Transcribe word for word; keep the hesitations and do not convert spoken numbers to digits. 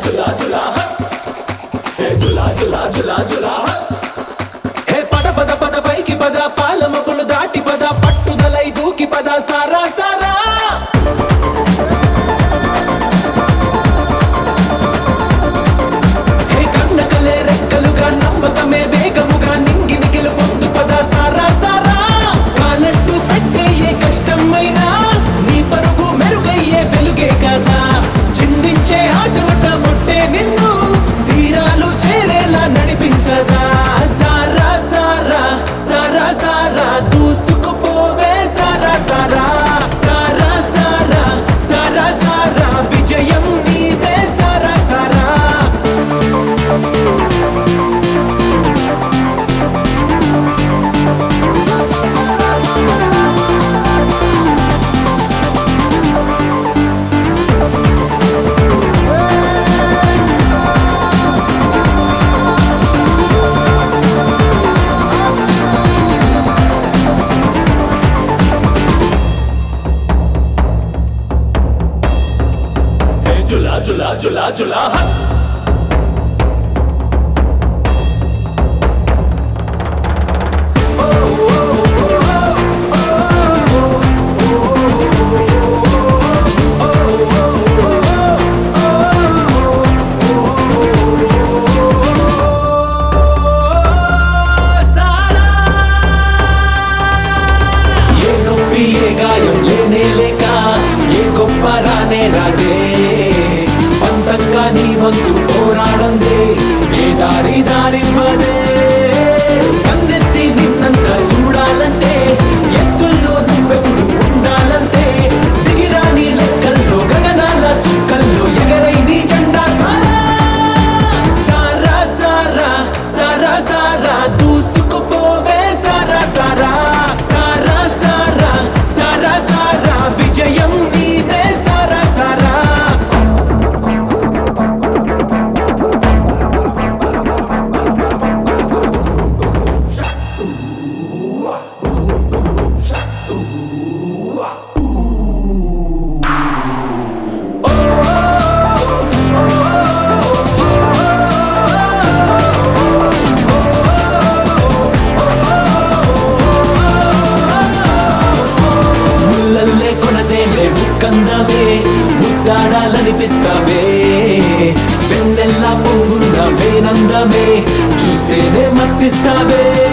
జులా జులా హే జులా జులా జులా జులా హే పద పద పద పైకి పద పాలమపులు దాటి పద పట్టుదలై దూకి పద సారా సారా హే కన్నకలే రెక్కలుగా నమ్మకమే వేగముగా నింగిని గెలుపొందు పద సారా సారా కాలట్టు పెట్టే ఏ కష్టమైనా నీ పరుగు మెరుగయ్యే వెలుగే కదా చిందించే ఆ చెమట ముట్టే నిన్ను తీరాలు చేరేలా నడిపించదా సారా సారా సారా సారా దూసుకుపోవే సారా సారా సారా సారా సారా సారా విజయం నీదే సారా సారా జులా జులా జులా జులా ఏ నొప్పి ఏ గాయం లేనే లేక ఏ గొప్ప రానే రాదే పంతంగా నీ వంతు పోరాడందే ఏ దారి దారివ్వదే కన్నెత్తి నిన్నంత చూడాలంటే ఎత్తుల్లో నువ్వెప్పుడు ఉండాలంటే దిగిరా నీ లెక్కల్లో గగనాల చుక్కల్లో ఎగరై నీ జెండా సారా సారా సారా సారా సారా దూసుకుపోవే సారా సారా సారా సారా సారా సారా విజయం నీదే సారా సారా ముల్లల్లే కొనదేలే ముక్కందమే ముద్దాడాలనిపిస్తావే వెన్నెల్లా పొంగున్న మేనందమే చూస్తేనే మత్తిస్తావే